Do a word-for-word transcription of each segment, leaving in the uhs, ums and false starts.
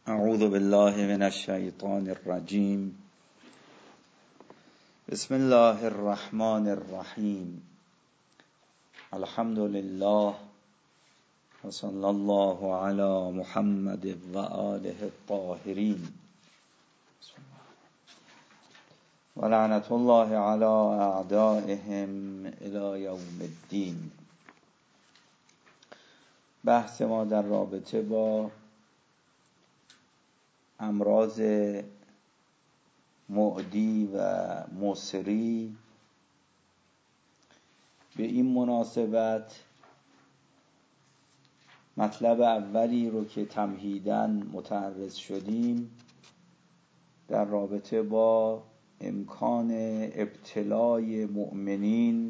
اعوذ بالله من الشیطان الرجیم. بسم الله الرحمن الرحیم. الحمد لله و صلی الله علی محمد و آله الطاهرین و لعنت الله علی اعدائهم الی یوم الدین. بحث ما در رابطه با امراض معدی و مسری. به این مناسبت مطلب اولی رو که تمهیداً متعرض شدیم در رابطه با امکان ابتلای مؤمنین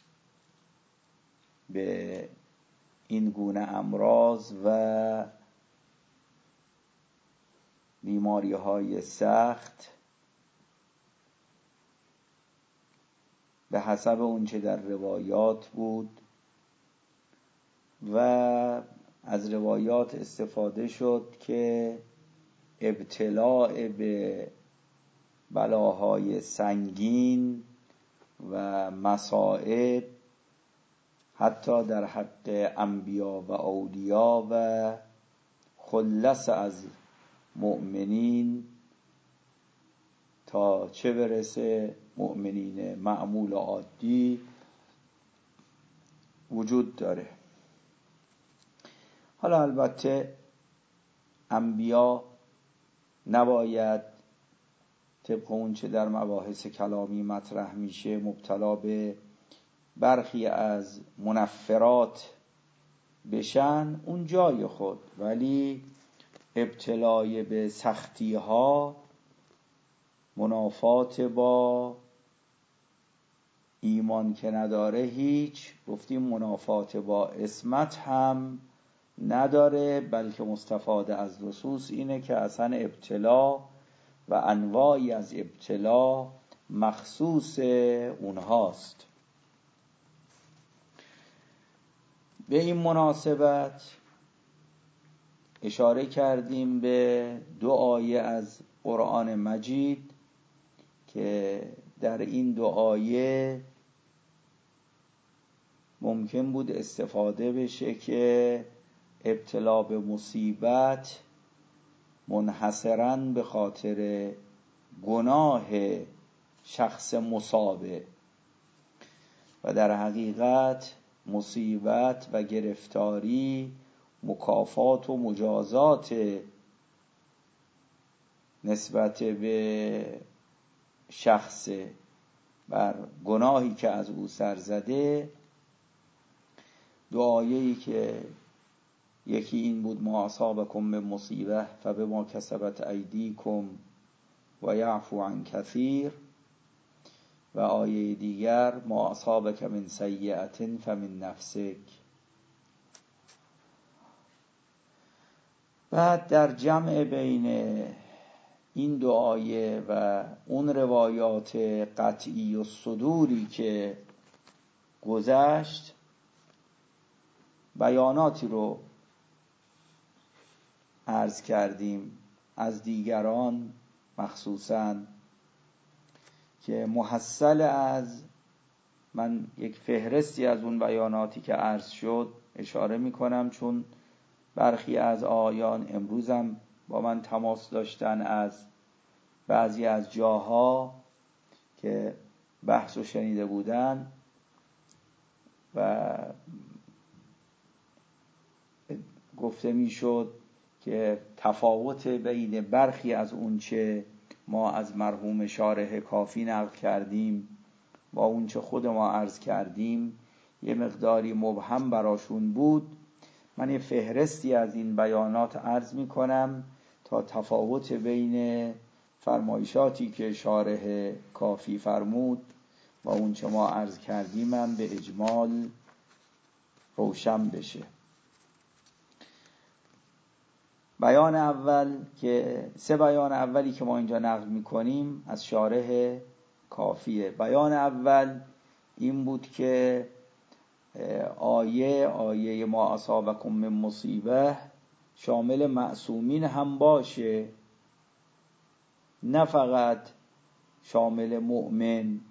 به این گونه امراض و بیماری های سخت به حسب اونچه در روایات بود و از روایات استفاده شد که ابتلاء به بلاهای سنگین و مصائب حتی در حق انبیا و اولیا و خلص از مؤمنین تا چه برسه مؤمنین معمول و عادی وجود داره. حالا البته انبیا نباید طبق اون چه در مباحث کلامی مطرح میشه مبتلا به برخی از منفرات بشن، اون جای خود، ولی ابتلای به سختی ها منافات با ایمان که نداره هیچ، گفتیم منافات با عصمت هم نداره، بلکه مستفاده از نصوص اینه که اصلا ابتلا و انواعی از ابتلا مخصوص اونهاست. به این مناسبت اشاره کردیم به دو آیه از قرآن مجید که در این دو آیه ممکن بود استفاده بشه که ابتلا به مصیبت منحصراً به خاطر گناه شخص مصابه و در حقیقت مصیبت و گرفتاری مکافات و مجازات نسبت به شخص بر گناهی که از او سر زده. دو آیه‌ای که یکی این بود ما اصابکم من مصیبه فبما کسبت ایدیکم و یعفو عن کثیر، و آیه دیگر ما اصابک من سیئة فمن نفسک. بعد در جمع بین این دو آیه و اون روایات قطعی و صدوری که گذشت بیاناتی رو عرض کردیم از دیگران، مخصوصاً که محصل از من یک فهرستی از اون بیاناتی که عرض شد اشاره می کنم، چون برخی از آیان امروزم با من تماس داشتن از بعضی از جاها که بحث و شنیده بودن و گفته می شد که تفاوت بین برخی از اون چه ما از مرحوم شارح کافی نقل کردیم با اون چه خود ما عرض کردیم یه مقداری مبهم براشون بود. من یه فهرستی از این بیانات عرض می کنم تا تفاوت بین فرمایشاتی که شارح کافی فرمود با اون چه ما عرض کردیم هم به اجمال روشن بشه. بیان اول که سه بیان اولی که ما اینجا نقل می کنیم از شارح کافیه. بیان اول این بود که آیه آیه ما اصابکم من مصیبه شامل معصومین هم باشه، نه فقط شامل مؤمن،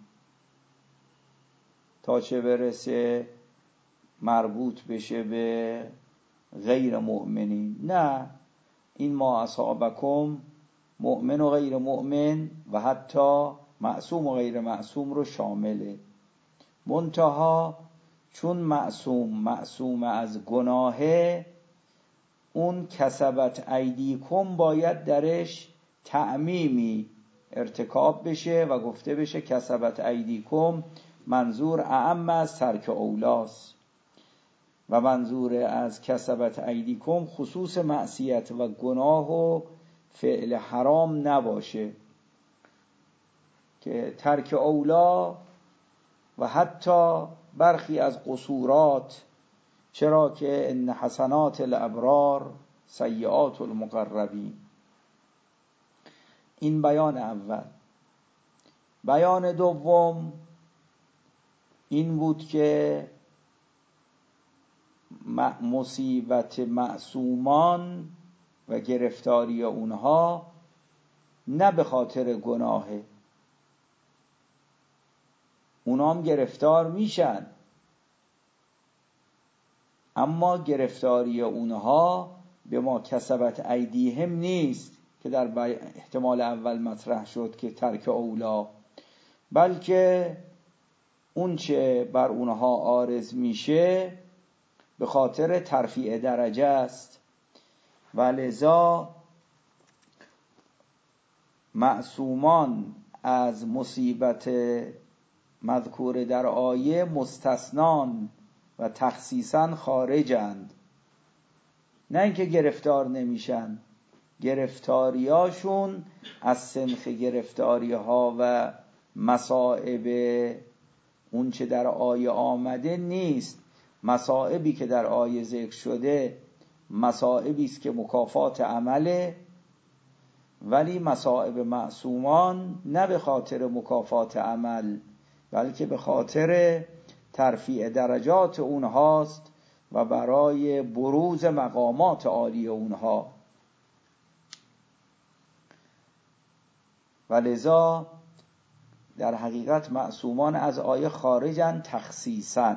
تا چه برسه مربوط بشه به غیر مؤمنین. نه، این ما اصابکم مؤمن و غیر مؤمن و حتی معصوم و غیر معصوم رو شامله. منتها چون معصوم معصوم از گناهه، اون کسبت ایدیکم باید درش تعمیمی ارتکاب بشه و گفته بشه کسبت ایدیکم منظور اعم از ترک اولاست و منظور از کسبت ایدیکم خصوص معصیت و گناه و فعل حرام نباشه، که ترک اولا و حتی برخی از قصورات، چرا که ان حسنات الابرار سیئات المقربین. این بیان اول. بیان دوم این بود که مصیبت معصومان و گرفتاری اونها نه به خاطر گناهه، اونا هم گرفتار میشن، اما گرفتاری اونها به ما کسبت ایدیهم نیست که در احتمال اول مطرح شد که ترک اولا، بلکه اون چه بر اونها عارض میشه به خاطر ترفیع درجه است و لذا معصومان از مصیبت مذکور در آیه مستثنان و تخصیصاً خارجند، نه اینکه گرفتار نمیشن، گرفتاریاشون از سنخ گرفتاری ها و مصائب اون چه در آیه آمده نیست. مصائبی که در آیه ذکر شده مصائبی است که مکافات عمله، ولی مصائب معصومان نه به خاطر مکافات عمل بلکه به خاطر ترفیع درجات اونهاست و برای بروز مقامات عالی اونها. و لذا در حقیقت معصومان از آیه خارجن تخصیصاً.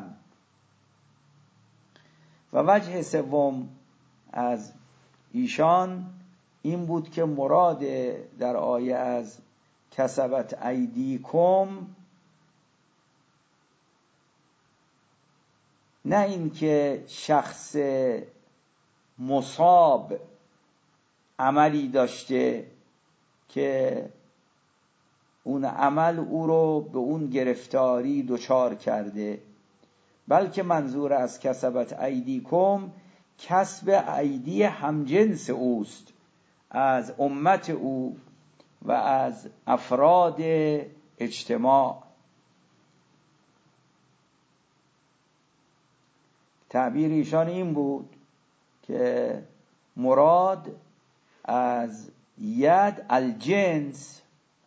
و وجه سوم از ایشان این بود که مراد در آیه از کسبت ایدیکم نه این که شخص مصاب عملی داشته که اون عمل او رو به اون گرفتاری دچار کرده، بلکه منظور از کسبت ایدیکم کسب ایدی همجنس اوست، از امت او و از افراد اجتماع. تعبیر ایشان این بود که مراد از ید الجنس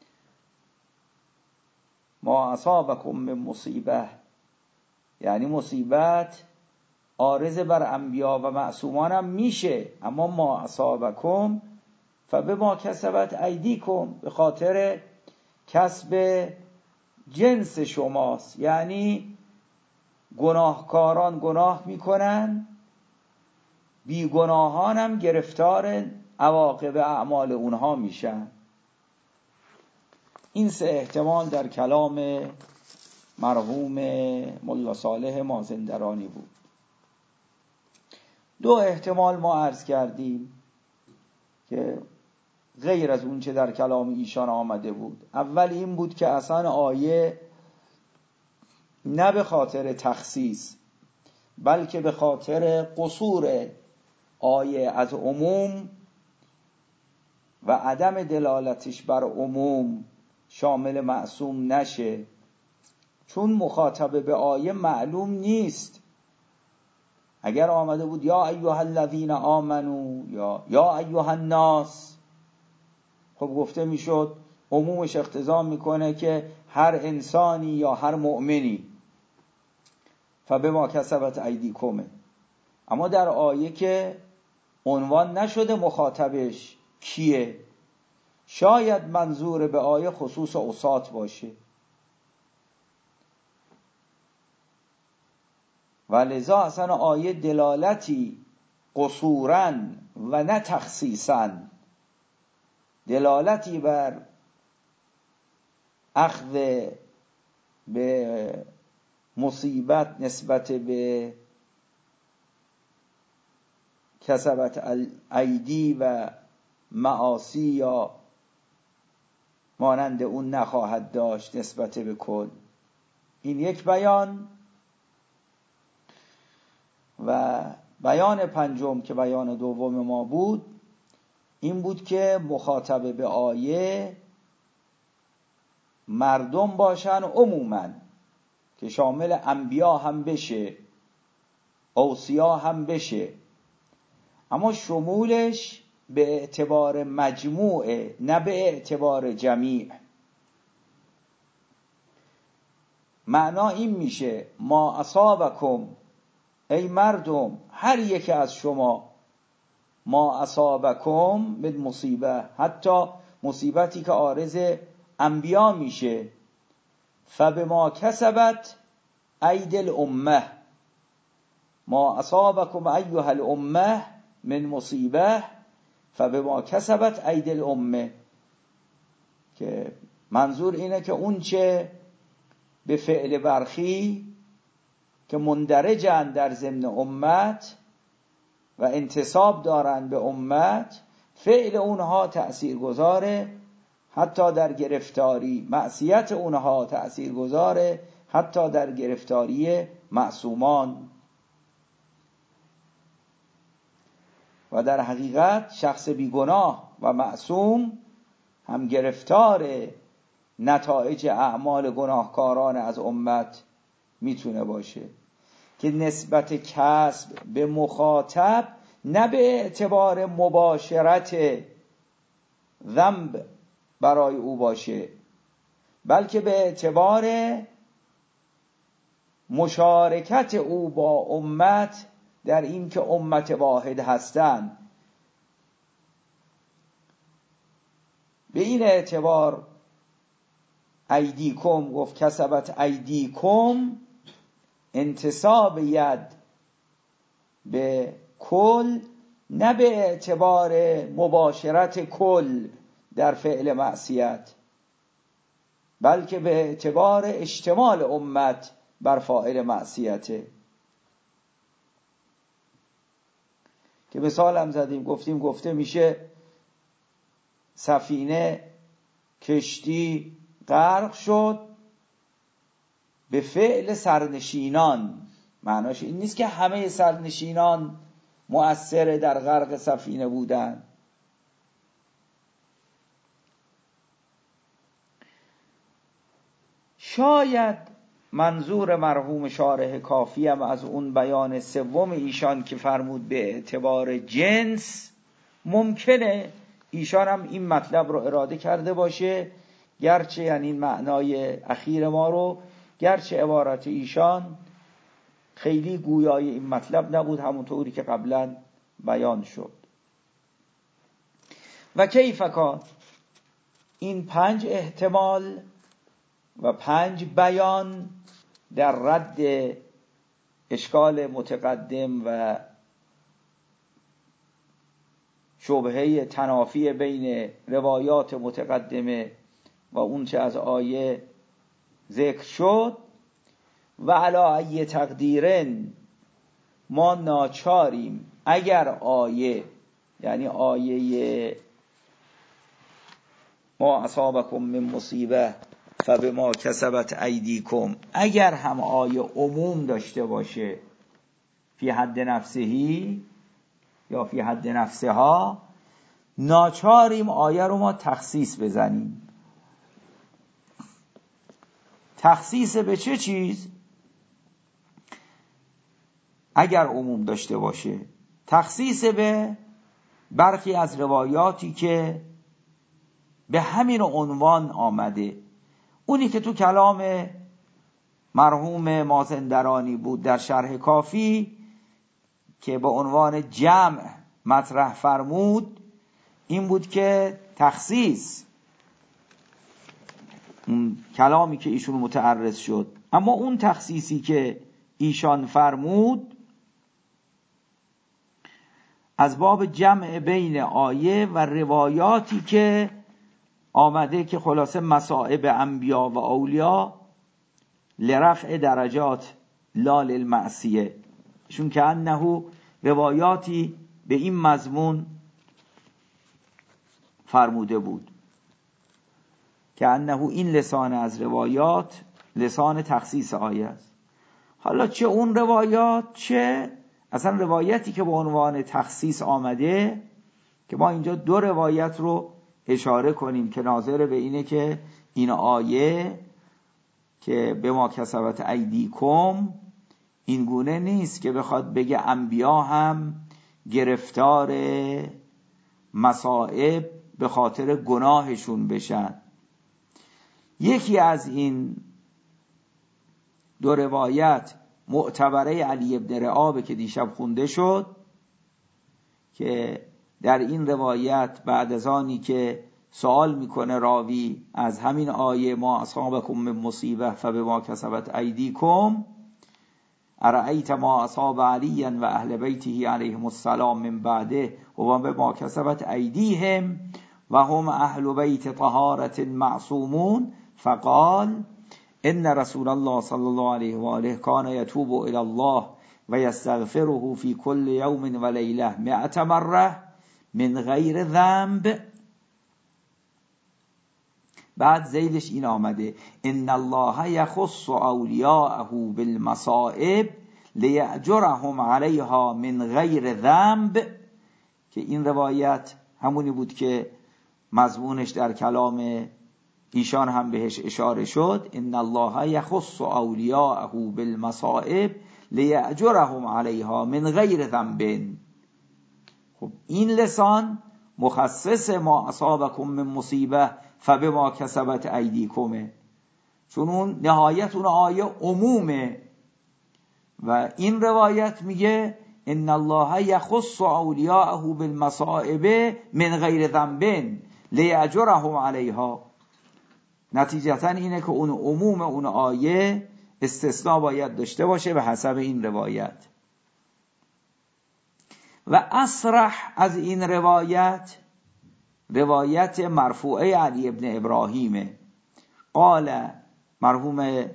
ما اصابکم من مصیبه، یعنی مصیبت عارض بر انبیا و معصومان هم میشه، اما ما اصابکم فبما کسبت ایدیکم، به خاطر کسب جنس شماست، یعنی گناهکاران گناه میکنن، بی گناهان هم گرفتار عواقب اعمال اونها میشن. این سه احتمال در کلام مرحوم ملا صالح مازندرانی بود. دو احتمال ما عرض کردیم که غیر از اون چه در کلام ایشان آمده بود. اول این بود که اصلا آیه نه به خاطر تخصیص بلکه به خاطر قصور آیه از عموم و عدم دلالتش بر عموم شامل معصوم نشه، چون مخاطب به آیه معلوم نیست. اگر آمده بود یا ایها الذین آمنو یا یا ایها الناس، خب گفته میشد عمومش اقتضا میکنه که هر انسانی یا هر مؤمنی، فبما کسبت ایدیکم. اما در آیه که عنوان نشده مخاطبش کیه. شاید منظور به آیه خصوص عصات باشه و لذا اصلا آیه دلالتی قصوراً و نه تخصیصاً، دلالتی بر اخذ به مصیبت نسبت به کسبت ایدی و معاصی یا مانند اون نخواهد داشت نسبت به کل. این یک بیان. و بیان پنجم که بیان دوم ما بود این بود که مخاطب به آیه مردم باشن عموماً، که شامل انبیا هم بشه، اوصیا هم بشه، اما شمولش به اعتبار مجموعه نه به اعتبار جمیع. معنا این میشه ما اصابکم، ای مردم، هر یک از شما، ما اصابکم من مصیبه، حتی مصیبتی که عارض انبیا میشه، فبما کسبت ایدی الامه، ما اصابکم ایها الامه من مصیبه فبما کسبت ایدی الامه، که منظور اینه که اون چه به فعل برخی که مندرجن در ضمن امت و انتساب دارن به امت، فعل اونها تأثیر گذاره حتی در گرفتاری، معصیت اونها تأثیر گذاره حتی در گرفتاری معصومان. و در حقیقت شخص بیگناه و معصوم هم گرفتار نتایج اعمال گناهکاران از امت میتونه باشه، که نسبت کسب به مخاطب نه به اعتبار مباشرت ذنب برای او باشه، بلکه به اعتبار مشارکت او با امت در این که امت واحد هستند. به این اعتبار ایدیکم گفت کسبت ایدیکم، انتساب ید به کل نه به اعتبار مباشرت کل در فعل معصیت، بلکه به اعتبار اشتمال امت بر فاعل معصیته. که مثال هم زدیم، گفتیم گفته میشه سفینه کشتی غرق شد به فعل سرنشینان. معناش این نیست که همه سرنشینان مؤثر در غرق سفینه بودن. شاید منظور مرحوم شارح کافی هم از اون بیان سوم ایشان که فرمود به اعتبار جنس، ممکنه ایشان هم این مطلب رو اراده کرده باشه، گرچه یعنی این معنای اخیر ما رو، گرچه عبارت ایشان خیلی گویای این مطلب نبود همونطوری که قبلا بیان شد. و کیف کان، این پنج احتمال و پنج بیان در رد اشکال متقدم و شبهه تنافی بین روایات متقدمه و اون چه از آیه ذکر شد. و علا ای تقدیرن، ما ناچاریم اگر آیه، یعنی آیه ما اصابکم من مصیبه فبما کسبت ایدیکم، اگر هم آیه عموم داشته باشه فی حد نفسهی یا فی حد نفسها، ناچاریم آیه رو ما تخصیص بزنیم. تخصیص به چه چیز؟ اگر عموم داشته باشه، تخصیص به برخی از روایاتی که به همین عنوان آمده. اونی که تو کلام مرحوم مازندرانی بود در شرح کافی که به عنوان جمع مطرح فرمود این بود که تخصیص، اون کلامی که ایشون متعرض شد، اما اون تخصیصی که ایشان فرمود از باب جمع بین آیه و روایاتی که آمده که خلاصه مصائب انبیا و اولیا لرفع درجات لا للمعصیه، چون که انه روایاتی به این مضمون فرموده بود که انه این لسان از روایات لسان تخصیص آیه است. حالا چه اون روایات چه اصلا روایتی که به عنوان تخصیص آمده، که ما اینجا دو روایت رو اشاره کنیم که ناظر به اینه که این آیه که به ما کسبت ایدیکم این گونه نیست که بخواد بگه انبیا هم گرفتار مصائب به خاطر گناهشون بشن. یکی از این دو روایت معتبره علی ابن رعابه که دیشب خونده شد، که در این روایت بعد از آنی که سوال میکنه راوی از همین آیه ما اصابکم من مصیبه فبما کسبت ایدیکم ارأیت ما اصاب علی و اهل بیته علیهم السلام من بعده و بما کسبت ایدیهم و هم اهل بیت طهارت معصومون فقال ان رسول الله صلی الله علیه و آله کان یتوب الی الله و یستغفره فی کل یوم و لیله مئة مره من غیر ذنب. بعد زیدش این آمده ان الله یخص اولیاءه بالمصائب لیأجرهم علیها من غیر ذنب، که این روایت همونی بود که مضمونش در کلام ایشان هم بهش اشاره شد، ان الله یخص اولیاءه بالمصائب لیأجرهم علیها من غیر ذنب. خب این لسان مخصص ما اصابکم من مصیبه فبما کسبت ایدیکمه، چون اون نهایت اون آیه عمومه و این روایت میگه ان الله یخص اولیاءه بالمصائب من غیر ذنب لیأجرهم علیها. نتیجتا اینه که اون عموم اون آیه استثناء باید داشته باشه به حسب این روایت. و اصرح از این روایت روایت مرفوعه علی ابن ابراهیمه. قال مرحوم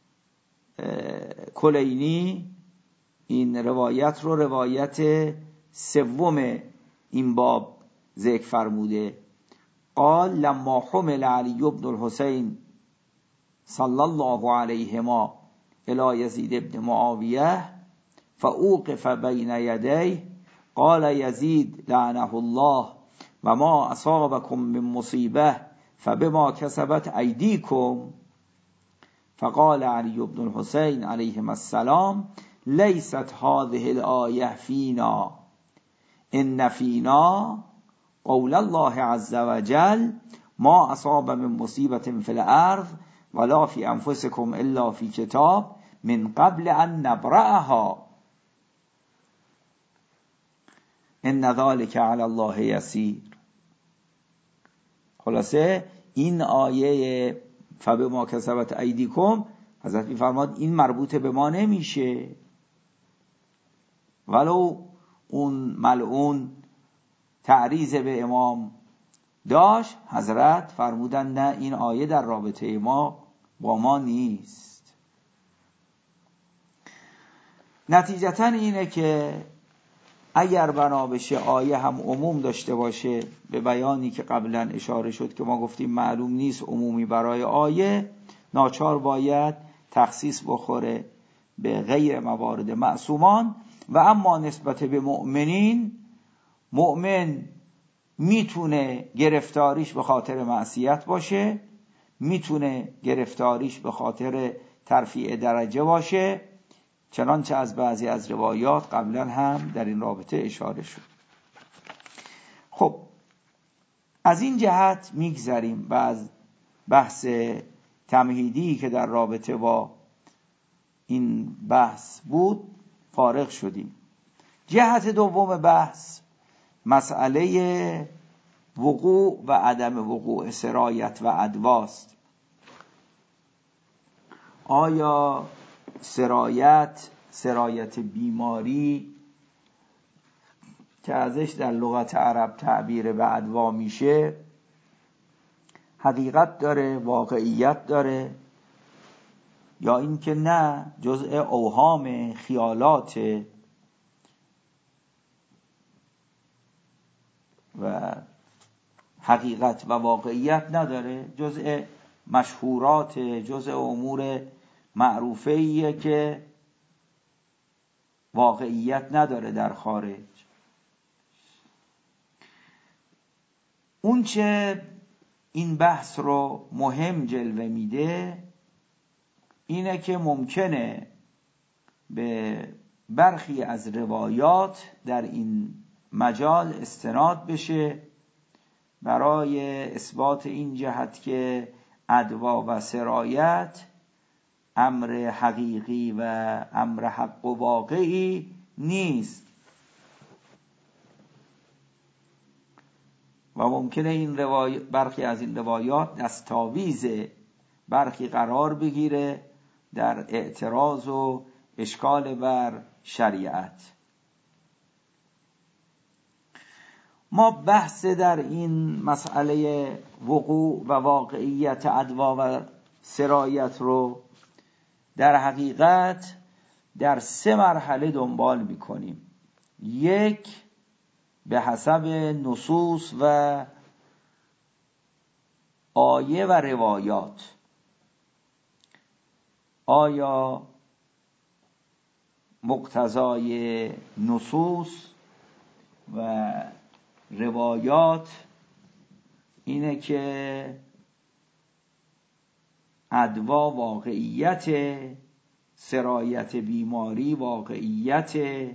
کلینی این روایت رو روایت سوم این باب ذکر فرموده. قال لما حمل علی ابن الحسین صلی الله علیهما الی یزید ابن معاویه فاوقف بین یدیه قال یزید لعنه الله و ما اصابکم من مصیبه فبما کسبت ایدیکم فقال علی بن الحسین علیهم السلام لیست هذه الآیه فینا ان فینا قول الله عز وجل ما اصاب من مصیبت فی الارض ولا فی انفسکم الا فی کتاب من قبل ان نبرأها ان ذلک علی الله یسیر. خلاصه این آیه فبما کسبت ایدیکم حضرت می‌فرماد این مربوط به ما نمیشه، ولو اون ملعون تعریض به امام داشت حضرت فرمودن نه این آیه در رابطه ما با ما نیست. نتیجتا اینه که اگر بنا بشه آیه هم عموم داشته باشه به بیانی که قبلا اشاره شد که ما گفتیم معلوم نیست عمومی برای آیه، ناچار باید تخصیص بخوره به غیر موارد معصومان. و اما نسبت به مؤمنین، مؤمن میتونه گرفتاریش به خاطر معصیت باشه، میتونه گرفتاریش به خاطر ترفیع درجه باشه، چنانچه از بعضی از روایات قبلا هم در این رابطه اشاره شد. خب از این جهت میگذریم و از بحث تمهیدی که در رابطه با این بحث بود فارغ شدیم. جهت دوم بحث مسئله وقوع و عدم وقوع سرایت و ادواست. آیا سرایت سرایت بیماری که ازش در لغت عرب تعبیر به ادوا میشه حقیقت داره، واقعیت داره، یا اینکه نه جزء اوهام خیالات و حقیقت و واقعیت نداره، جزء مشهورات، جزء امور معروفه‌ایه که واقعیت نداره در خارج. اون چه این بحث رو مهم جلوه میده اینه که ممکنه به برخی از روایات در این مجال استناد بشه برای اثبات این جهت که ادوا و سرایت امر حقیقی و امر حق و واقعی نیست و ممکنه این روایات برخی از این روایات دستاویز برخی قرار بگیره در اعتراض و اشکال بر شریعت. ما بحث در این مسئله وقوع و واقعیت ادوا و سرایت رو در حقیقت در سه مرحله دنبال میکنیم. یک، به حسب نصوص و آیه و روایات. آیا مقتضای نصوص و روایات اینه که ادوا واقعیت، سرایت بیماری واقعیت،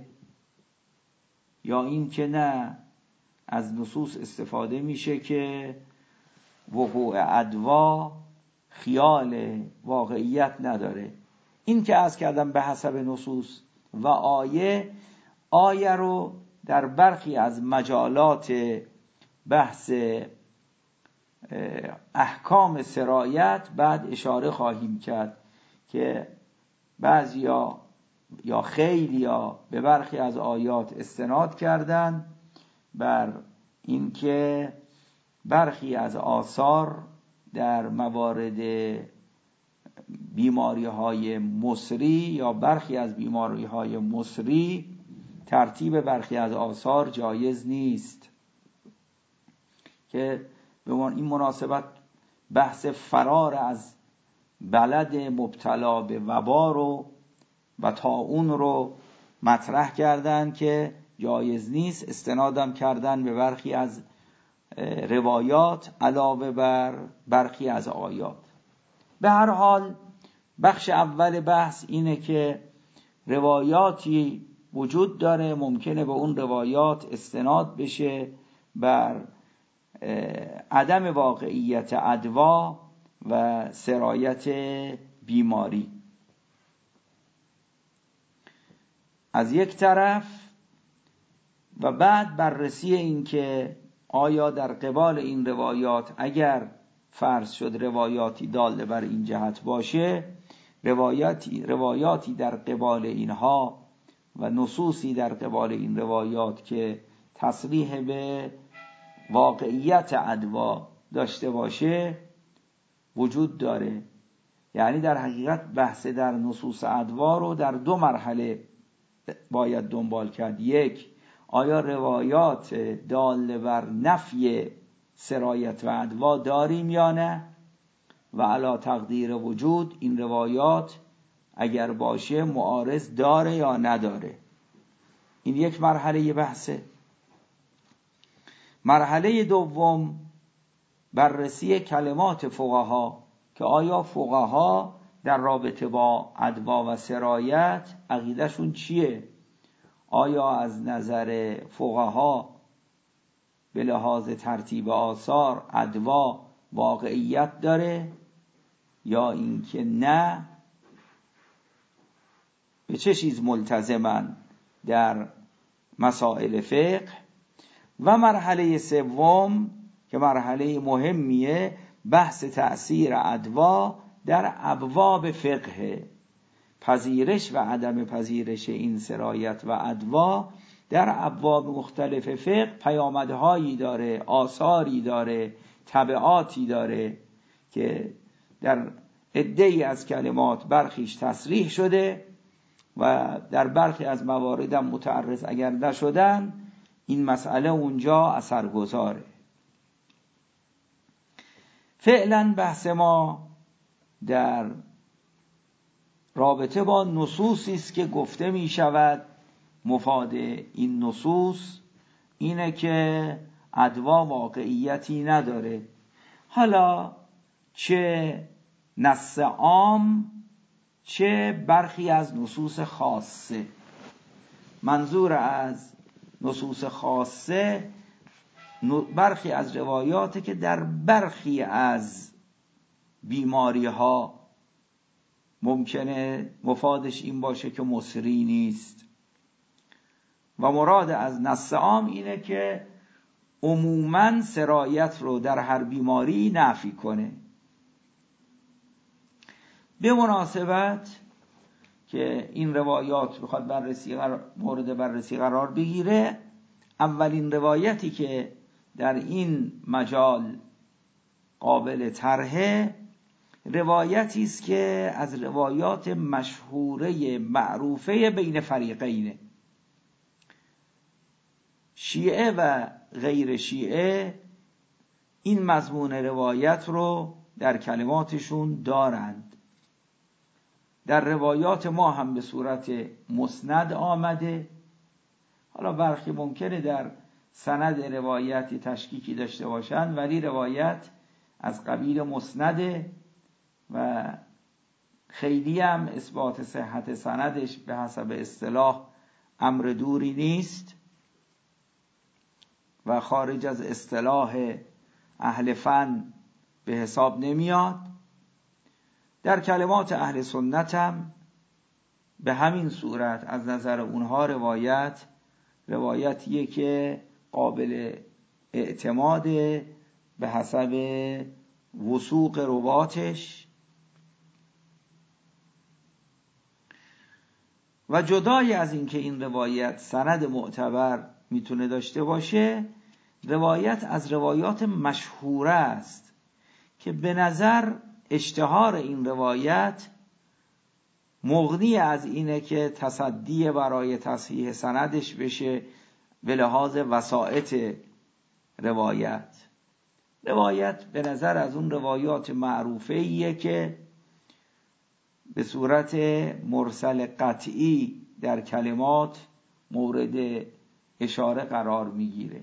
یا این که نه از نصوص استفاده میشه که وقوع ادوا خیال واقعیت نداره. این که عرض کردم به حسب نصوص و آیه، آیه رو در برخی از مجالات بحث احکام سرایت بعد اشاره خواهیم کرد که بعضیا یا خیلیا به برخی از آیات استناد کردن بر اینکه برخی از آثار در موارد بیماری های مصری یا برخی از بیماری های مصری ترتیب برخی از آثار جایز نیست، که به این مناسبت بحث فرار از بلد مبتلا به وبا رو و طاعون رو مطرح کردن که جایز نیست، استنادم کردن به برخی از روایات علاوه بر برخی از آیات. به هر حال بخش اول بحث اینه که روایاتی وجود داره، ممکنه به اون روایات استناد بشه بر عدم واقعیت ادوا و سرایت بیماری از یک طرف، و بعد بررسی این که آیا در قبال این روایات اگر فرض شد روایاتی داله بر این جهت باشه، روایاتی روایاتی در قبال اینها و نصوصی در قبال این روایات که تصریح به واقعیت ادوا داشته باشه وجود داره. یعنی در حقیقت بحث در نصوص ادوا رو در دو مرحله باید دنبال کرد. یک، آیا روایات دال بر نفی سرایت و ادوا داریم یا نه، و علی تقدیر وجود این روایات اگر باشه معارض داره یا نداره. این یک مرحله بحثه. مرحله دوم بررسی کلمات فقها که آیا فقها در رابطه با ادوا و سرایت عقیدهشون چیه؟ آیا از نظر فقها به لحاظ ترتیب آثار ادوا واقعیت داره یا اینکه نه؟ به چه چیز ملتزمن در مسائل فقه؟ و مرحله سوم که مرحله مهمیه، بحث تأثیر ادوا در ابواب فقه، پذیرش و عدم پذیرش این سرایت و ادوا در ابواب مختلف فقه پیامدهایی داره، آثاری داره، تبعاتی داره که در عده‌ای از کلمات برخیش تصریح شده و در برخی از موارد متعرض اگر نشدن این مسئله اونجا اثرگذاره. فعلا بحث ما در رابطه با نصوصی است که گفته می شود مفاد این نصوص اینه که ادوا واقعیتی نداره. حالا چه نص عام چه برخی از نصوص خاصه. منظور از نصوص خاصه برخی از روایاتی که در برخی از بیماری ها ممکنه مفادش این باشه که مصری نیست، و مراد از نص عام اینه که عموماً سرایت رو در هر بیماری نفی کنه. به مناسبت که این روایات بخواد بررسی مورد بررسی قرار بگیره، اولین روایتی که در این مجال قابل طرحه روایتی است که از روایات مشهوره معروفه بین فریقینه، شیعه و غیر شیعه این مضمون روایت رو در کلماتشون دارند. در روایات ما هم به صورت مسند آمده. حالا برخی ممکنه در سند روایتی تشکیکی داشته باشند، ولی روایت از قبیل مسنده و خیلی هم اثبات صحت سندش به حسب اصطلاح امر دوری نیست و خارج از اصطلاح اهل فن به حساب نمیاد. در کلمات اهل سنت هم به همین صورت از نظر اونها روایت روایتیه که قابل اعتماد به حسب وثوق رواتش. و جدای از این که این روایت سند معتبر میتونه داشته باشه، روایت از روایات مشهوره است که به نظر اشتهار این روایت مغنی از اینه که تصدی برای تصحیح سندش بشه به لحاظ وسائط روایت. روایت به نظر از اون روایات معروفه ایه که به صورت مرسل قطعی در کلمات مورد اشاره قرار میگیره.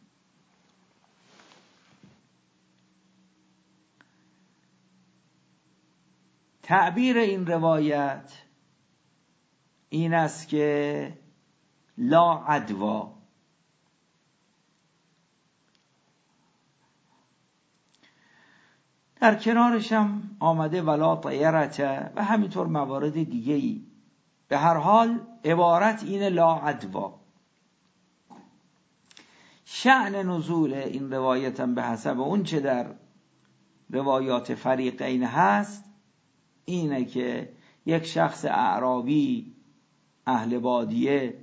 تعبیر این روایت این است که لا عدوا، در کنارش هم آمده ولا طیرته و همینطور موارد دیگه‌ای. به هر حال عبارت اینه لا عدوا. شأن نزول این روایت هم به حسب اون چه در روایات فریقین هست اینه که یک شخص اعرابی اهل بادیه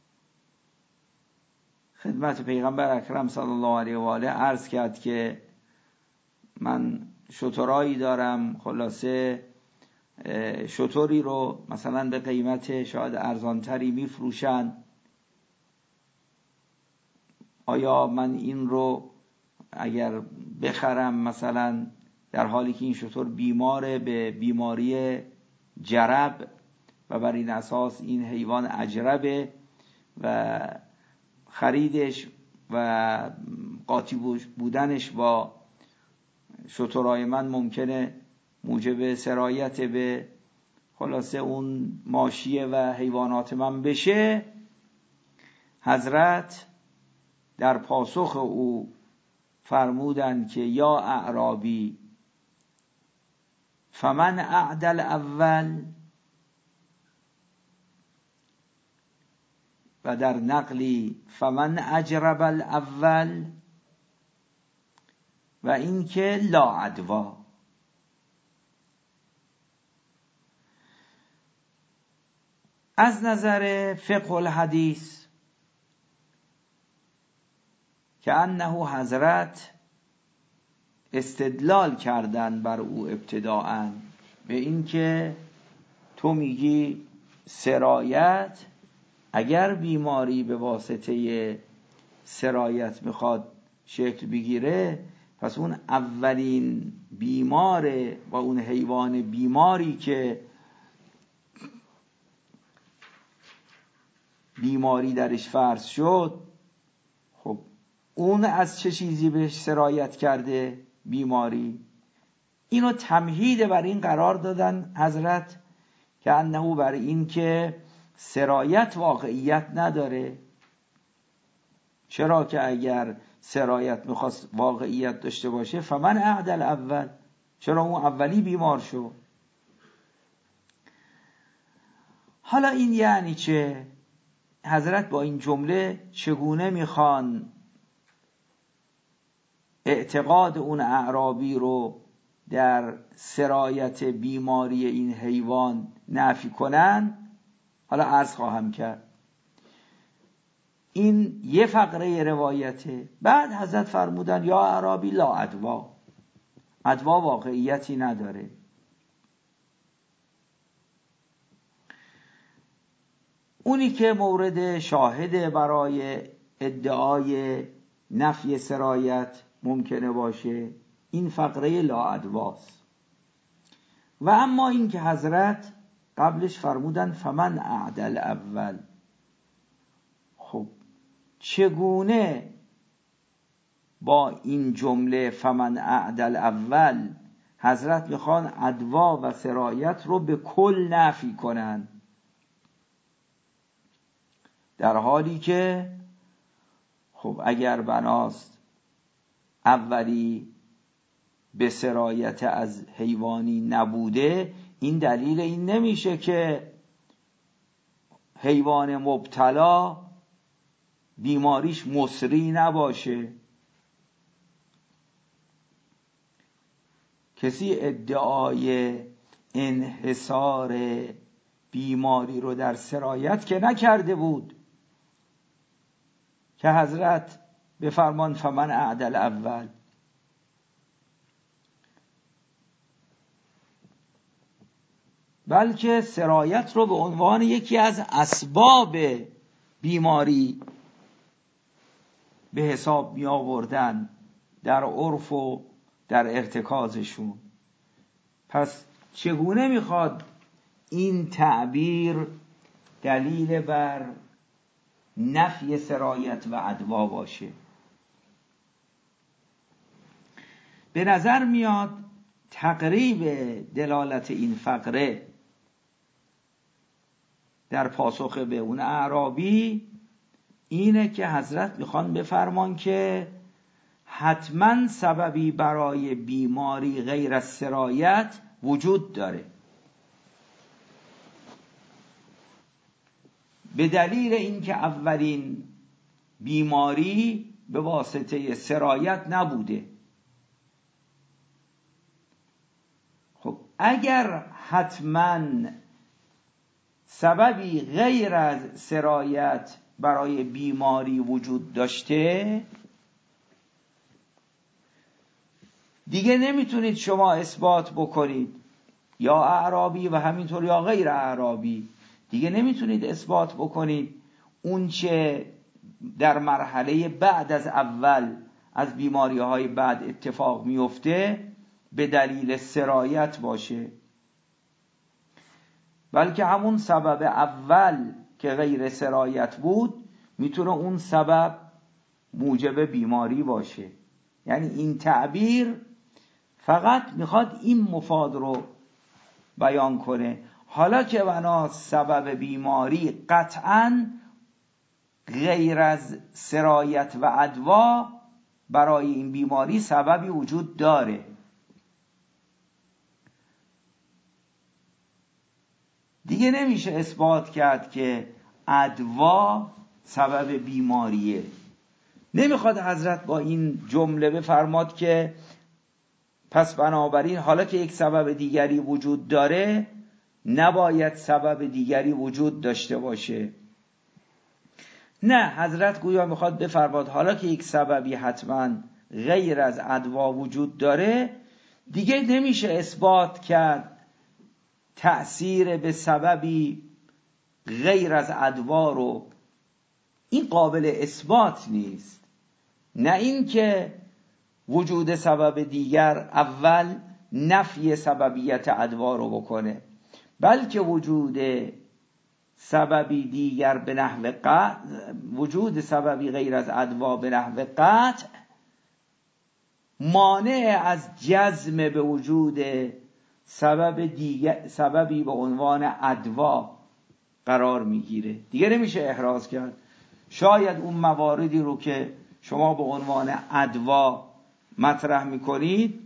خدمت پیغمبر اکرم صلی الله علیه و آله عرض کرد که من شترایی دارم، خلاصه شتری رو مثلا به قیمت شاید ارزانتری میفروشن، آیا من این رو اگر بخرم مثلا در حالی که این شتر بیماره به بیماری جرب و بر این اساس این حیوان اجربه و خریدش و قاطی بودنش با شترای من ممکنه موجب سرایت به خلاصه اون ماشیه و حیوانات من بشه، حضرت در پاسخ او فرمودند که یا اعرابی فمن اعدل اول، و در نقلی فمن اجرب الاول و اینکه لا عدوا. از نظر فقه الحدیث که انه حضرت استدلال کردن بر او ابتداءً به این که تو میگی سرایت، اگر بیماری به واسطه سرایت میخواد شکل بگیره، پس اون اولین بیمار و اون حیوان بیماری که بیماری درش فرض شد، خب اون از چه چیزی بهش سرایت کرده؟ بیماری. اینو تمهید بر این قرار دادن حضرت که انه بر این که سرایت واقعیت نداره. چرا که اگر سرایت میخواست واقعیت داشته باشه فمن اعدل اول، چرا اون اولی بیمار شو؟ حالا این یعنی چه؟ حضرت با این جمله چگونه میخوان اعتقاد اون اعرابی رو در سرایت بیماری این حیوان نفی کنن؟ حالا عرض خواهم کرد. این یه فقره روایته. بعد حضرت فرمودن یا اعرابی لا عدوا، عدوا واقعیتی نداره. اونی که مورد شاهد برای ادعای نفی سرایت ممکنه باشه این فقره لا عدواست. و اما این که حضرت قبلش فرمودن فمن اعدل اول، خب چگونه با این جمله فمن اعدل اول حضرت میخوان عدوا و سرایت رو به کل نفی کنن، در حالی که خب اگر بناست اولی به سرایت از حیوانی نبوده، این دلیل این نمیشه که حیوان مبتلا بیماریش مصری نباشه. کسی ادعای انحصار بیماری رو در سرایت که نکرده بود که حضرت به فرمان فمن اعدل اول. بلکه سرایت رو به عنوان یکی از اسباب بیماری به حساب می آوردن در عرف و در ارتکازشون. پس چگونه میخواد این تعبیر دلیل بر نفی سرایت و عدوا باشه؟ به نظر میاد تقریب دلالت این فقره در پاسخ به اون اعرابی اینه که حضرت میخوان بفرمان که حتما سببی برای بیماری غیر از سرایت وجود داره، به دلیل اینکه اولین بیماری به واسطه سرایت نبوده. خب اگر حتما سببی غیر از سرایت برای بیماری وجود داشته، دیگه نمیتونید شما اثبات بکنید، یا اعرابی و همینطور یا غیر اعرابی، دیگه نمیتونید اثبات بکنید اون چه در مرحله بعد از اول از بیماری های بعد اتفاق میفته به دلیل سرایت باشه، بلکه همون سبب اول که غیر سرایت بود میتونه اون سبب موجب بیماری باشه. یعنی این تعبیر فقط میخواد این مفاد رو بیان کنه. حالا که بنا سبب بیماری قطعاً غیر از سرایت و عدوا برای این بیماری سببی وجود داره، دیگه نمیشه اثبات کرد که عدوا سبب بیماریه. نمیخواد حضرت با این جمله بفرماد که پس بنابراین حالا که یک سبب دیگری وجود داره نباید سبب دیگری وجود داشته باشه. نه، حضرت گویا میخواد بفرماد حالا که یک سببی حتما غیر از ادوا وجود داره دیگه نمیشه اثبات کرد تأثیر به سببی غیر از ادوا رو، این قابل اثبات نیست. نه این که وجود سبب دیگر اول نفی سببیت ادوا رو بکنه، بلکه وجود سببی دیگر به نحو قطع، وجود سببی غیر از ادوا به نحو قطع مانع از جزم به وجود سبب دیگر، سببی به عنوان ادوا قرار میگیره. دیگه نمیشه احراز کرد. شاید اون مواردی رو که شما به عنوان ادوا مطرح میکنید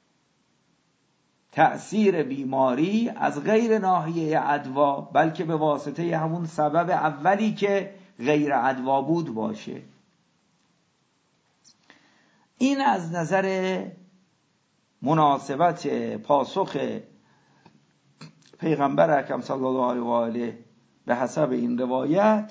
تأثیر بیماری از غیر ناحیه ادوا بلکه به واسطه همون سبب اولی که غیر ادوا بود باشه. این از نظر مناسبت پاسخ پیغمبر اکرم صلی الله علیه و آله به حسب این روایت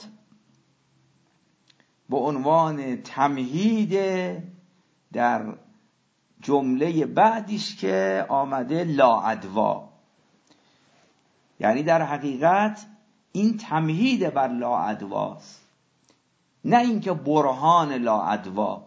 به عنوان تمهید در جمله بعدیش که آمده لا ادوا، یعنی در حقیقت این تمهید بر لا ادواست، نه اینکه برهان لا ادوا.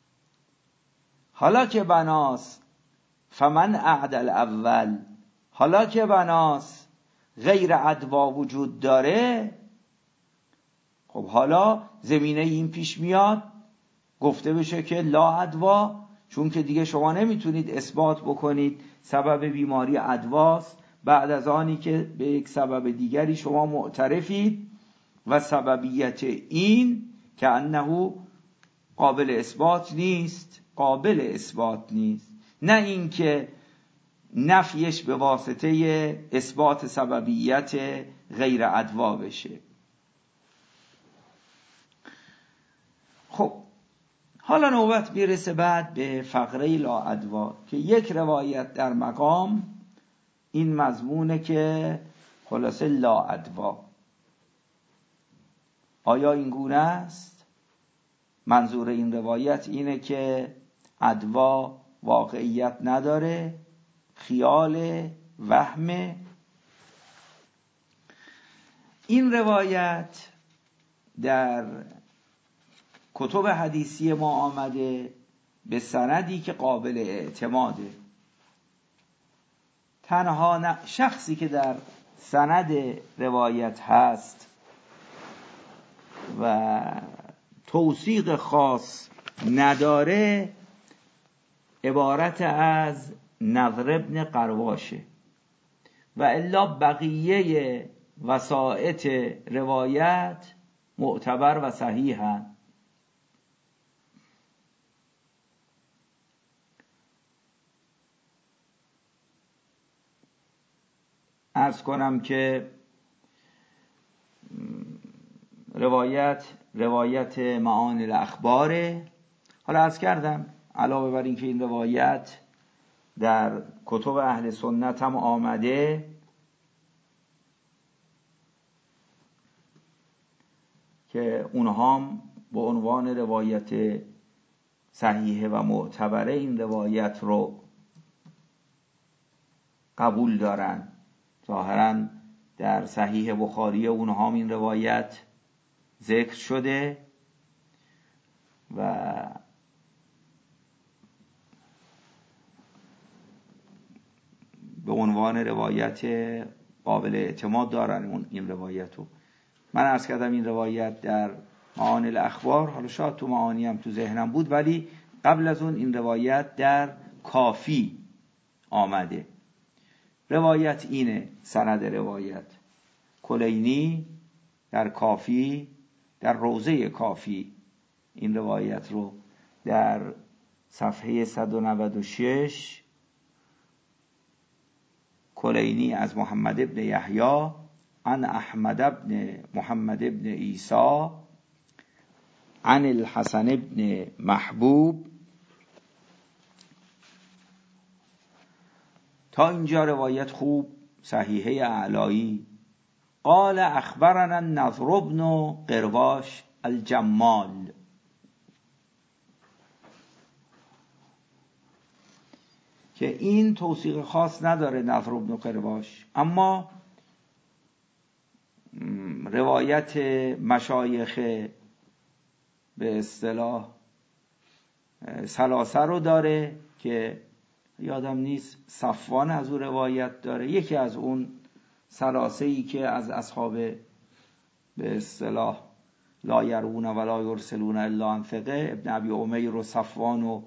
حالا که بناس فمن اعدل اول، حالا که بناس غیر ادوا وجود داره، خب حالا زمینه این پیش میاد گفته بشه که لا ادوا، چون که دیگه شما نمیتونید اثبات بکنید سبب بیماری ادواست بعد از آنی که به یک سبب دیگری شما معترفید و سببیت این که انه قابل اثبات نیست، قابل اثبات نیست. نه اینکه نفیش به واسطه اثبات سببیت غیر ادوا بشه. خب حالا نوبت میرسه بعد به فقره لا ادوا که یک روایت در مقام این مضمونه که خلاصه لا ادوا. آیا این گونه است؟ منظور این روایت اینه که ادوا واقعیت نداره، خیال، وهم. این روایت در کتب حدیثی ما آمده به سندی که قابل اعتماده. تنها شخصی که در سند روایت هست و توثیق خاص نداره عبارت از نضر ابن قرواشه و الا بقیه وسائط روایت معتبر و صحیحند. عرض کنم که روایت روایت معانی الاخباره. حالا عرض کردم علاوه بر این که این روایت در کتب اهل سنت هم آمده، که اونها هم به عنوان روایت صحیحه و معتبره این روایت رو قبول دارن. ظاهراً در صحیح بخاری اونها هم این روایت ذکر شده و به عنوان روایت قابل اعتماد دارن این روایتو. من عرض کردم این روایت در معانی الاخبار، حالا شاید تو معانی هم تو ذهنم بود، ولی قبل از اون این روایت در کافی آمده. روایت اینه، سند روایت کلینی در کافی، در روضه کافی این روایت رو در صفحه صد و نود و شش کلینی از محمد ابن یحیی عن احمد ابن محمد ابن عیسی عن الحسن ابن محبوب. تا اینجا روایت خوب، صحیحه اعلایی. قال اخبرنا النضر بن قرواش الجمال. که این توثیق خاص نداره نضر بن قرواش، اما روایت مشایخ به اصطلاح ثلاثه رو داره که یادم نیست صفوان از اون روایت داره، یکی از اون ثلاثه‌ای که از اصحاب به اصطلاح لا یرون ولا یرسلون الا عن ثقه، ابن ابی امیر و صفوان، و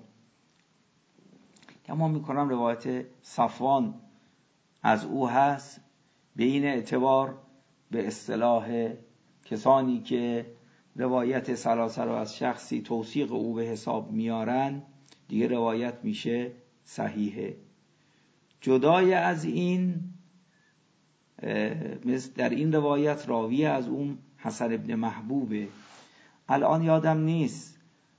تمام میکنم روایت صفوان از او هست. به این اعتبار به اصطلاح کسانی که روایت ثلاثه رو از شخصی توثیق او به حساب میارن دیگه روایت میشه صحیحه. جدای از این، مثل در این روایت راوی از اون حسن ابن محبوبه. الان یادم نیست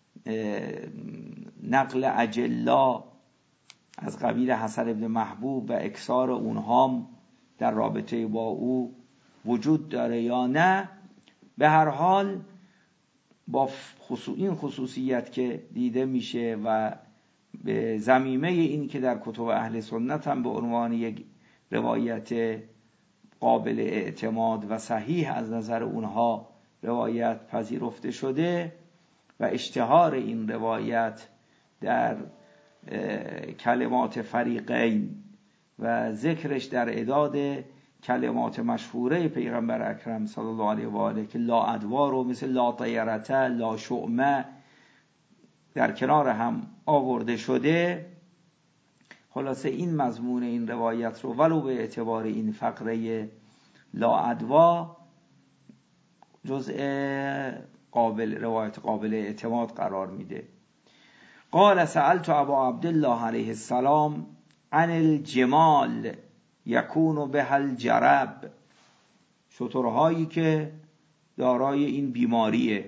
نقل اجلا از قبیل حسن ابن محبوب و اکثار اونها در رابطه با او وجود داره یا نه. به هر حال با خصوص این خصوصیت که دیده میشه و به ضمیمه این که در کتب اهل سنت هم به عنوان یک روایت قابل اعتماد و صحیح از نظر اونها روایت پذیرفته شده و اشتهار این روایت در کلمات فریقین و ذکرش در اعداد کلمات مشهوره پیغمبر اکرم صلی الله علیه و آله که لا ادوار و مثل لا طیرته، لا شؤمه در کنار هم آورده شده. خلاصه این مضمون این روایت رو ولو به اعتبار این فقره لا ادوا جزء قابل روایت قابل اعتماد قرار میده. قال سألت ابا عبدالله علیه السلام عن الجمال یکون به الجرب، شترهایی که دارای این بیماریه.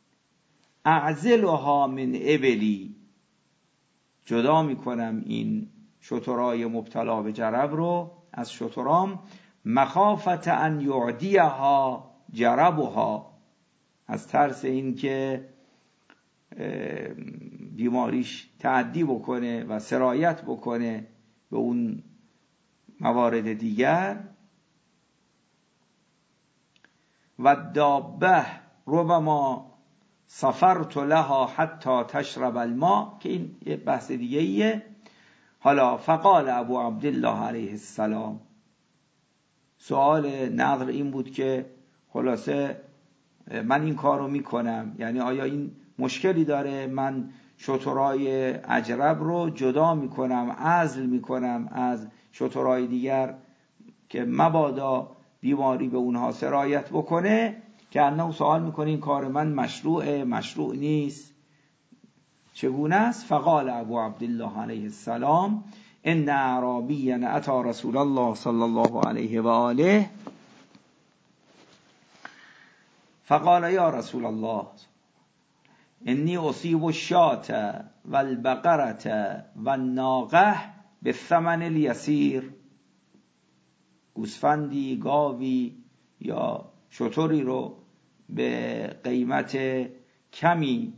اعزلها من ابلی، جدا میکنم این شترهای مبتلا به جرب رو از شترام. مخافت ان یعدیها جربها، از ترس این که بیماریش تعدی بکنه و سرایت بکنه به اون موارد دیگر. و دابه ربما سفرت لها حتی تشرب الماء، که این یه بحث دیگه ایه. حالا فقال ابو عبدالله علیه السلام، سوال نظر این بود که خلاصه من این کار رو میکنم، یعنی آیا این مشکلی داره؟ من شترای اجرب رو جدا میکنم، عزل میکنم از شترای دیگر که مبادا بیماری به اونها سرایت بکنه، که انه سوال میکنه این کار من مشروعه مشروع نیست، چگونه است؟ فقال ابو عبدالله علیه السلام ان اعرابیا اتى رسول الله صلی الله علیه و آله فقال یا رسول الله انی اصیب الشاة والبقرة والناقة بالثمن الیسیر، گوسفندی، گاوی یا شتری رو به قیمت کمی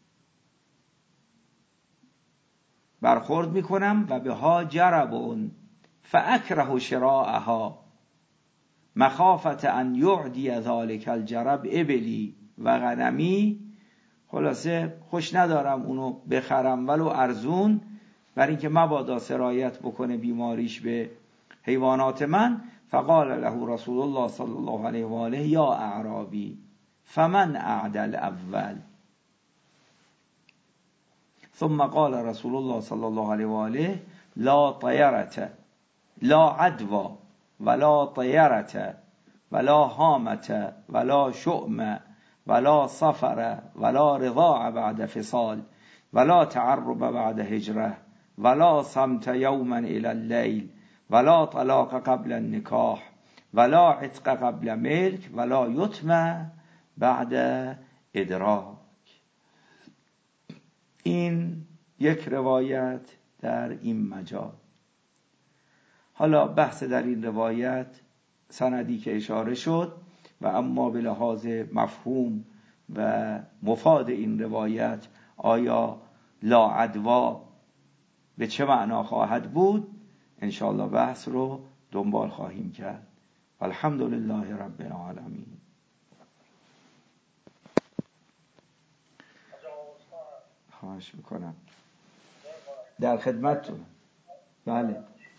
برخورد میکنم و به ها جربون فاکره شراءها مخافت ان یعدی ذلک الجرب ابلی و غنمی. خلاصه خوش ندارم اونو بخرم ولو ارزون، برای اینکه مبادا سرایت بکنه بیماریش به حیوانات من. فقال له رسول الله صلی الله علیه و آله یا اعرابی فمن اعدل اول. ثم قال رسول الله صلی الله علیه و آله لا طیرة لا عدوا ولا طیرة ولا هامة ولا شؤم ولا صفر ولا رضاع بعد فصال ولا تعرب بعد هجرة ولا صمت يوما الى الليل ولا طلاق قبل النکاح ولا عتق قبل ملک ولا یتم بعد ادراک. این یک روایت در این مجال. حالا بحث در این روایت سندی که اشاره شد و اما به لحاظ مفهوم و مفاد این روایت آیا لا عدوا به چه معنا خواهد بود، انشاءالله بحث رو دنبال خواهیم کرد. الحمدلله رب العالمین. خواهش میکنم، در خدمتتون. بله.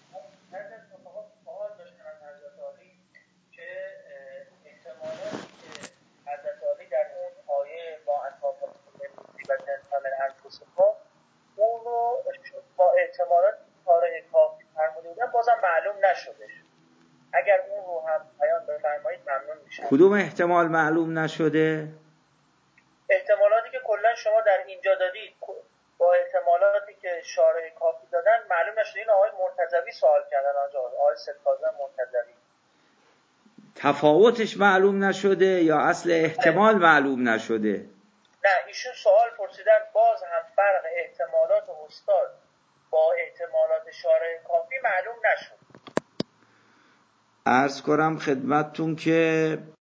اون رو با احتمالات کاره کافی فرموده بودن بازم معلوم نشدش. اگر اون رو هم بیان بفرمایید ممنون میشم. کدوم احتمال معلوم نشده؟ احتمالاتی که کلا شما در اینجا دادید با احتمالاتی که شارح کافی دادن معلوم نشده. این آقای مرتضوی سوال کردن آنجا، آقای ستازه مرتضوی. تفاوتش معلوم نشده یا اصل احتمال نه. معلوم نشده؟ نه، ایشون سوال پرسیدن باز هم فرق احتمالات استاد با احتمالات شارح کافی معلوم نشد. عرض کنم خدمتتون که